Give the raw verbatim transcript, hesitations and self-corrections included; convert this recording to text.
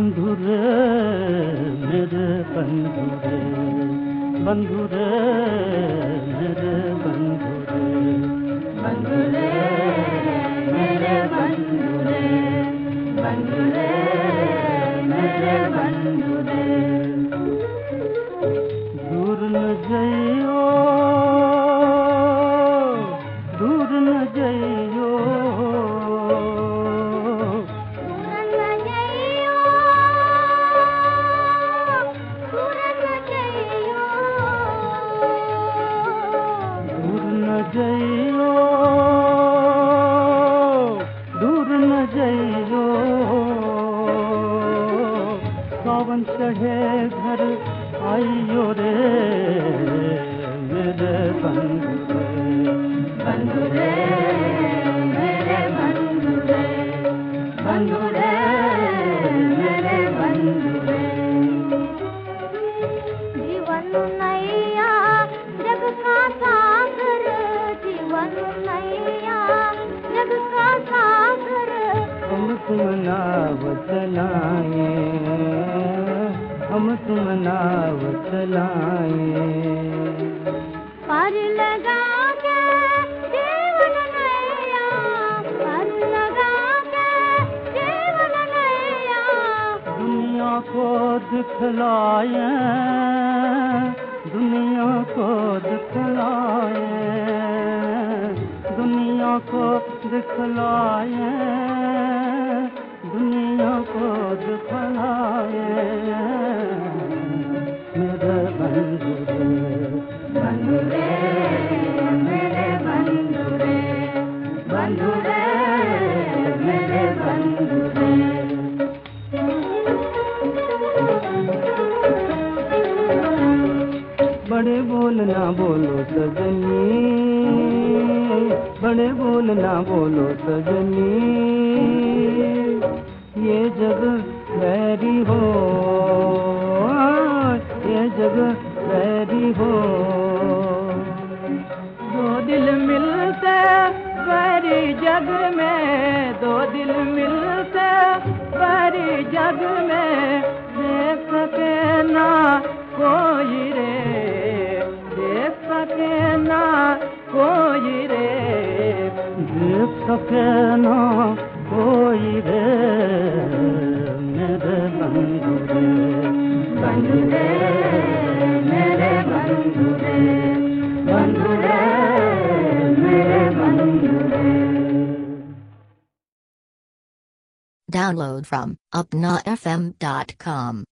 बंधु रे मेरे बंधु रे, बंधु रे मेरे बंधु रे, बंधु रे मेरे बंधु रे, बंधु रे मेरे बंधु रे। दूर न जइयो, दूर न जइयो, जइयो दूर न जइयो, सावन चढ़े घर आइयो रे मेरे बंधु रे, बंधु रे मेरे बंधु रे, बंधु रे मेरे बंधु रे। जीवन नैया जग का सागर, जीवन नैया जग का सागर, हम तुम नाव चलाए, हम तुम नाव चलाए। पार लगा के जीवन नैया, पार लगा के जीवन नैया, दुनिया को दिखलाए, दुनिया को दिखलाए, दुनिया को दिखलाए, दुनिया को दिखलाए। मेरे बंधु रे, बंधु रे मेरे बंधु रे, बंधु रे मेरे बंधु रे। बड़े बोल ना बोलो सजनी, बड़े बोल ना बोलो सजनी, ये जग वैरी हो, ये जग वैरी हो। दो दिल मिलते वैरी जग में, दो दिल मिलते वैरी जग में, देख सके ना कोई रे, देख सके ना कोई रे, देख सके ना कोई रे मेरे बंधु रे, बंधु रे मेरे बंधु रे, बंधु रे मेरे बंधु रे। Download from upna f m dot com.